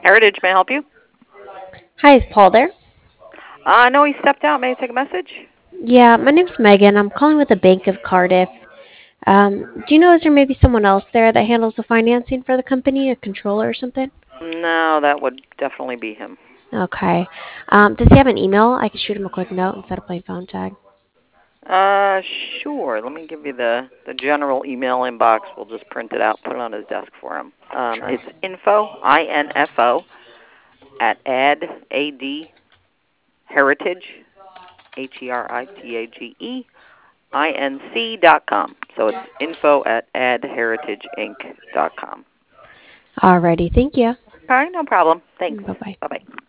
Heritage, may I help you? Hi, is Paul there? No, he stepped out. May I take a message? Yeah, my name's Megan. I'm calling with the Bank of Cardiff. Do you know, is there maybe someone else there that handles the financing for the company, a controller or something? No, that would definitely be him. Okay. Does he have an email? I could shoot him a quick note instead of playing phone tag. Uh, sure. Let me give you the general email inbox. We'll just print it out, put it on his desk for him. Sure. It's info at ad heritage heritage.com. So it's info at adheritageinc.com. Alrighty, thank you. All right, no problem. Thanks. Bye bye. Bye bye.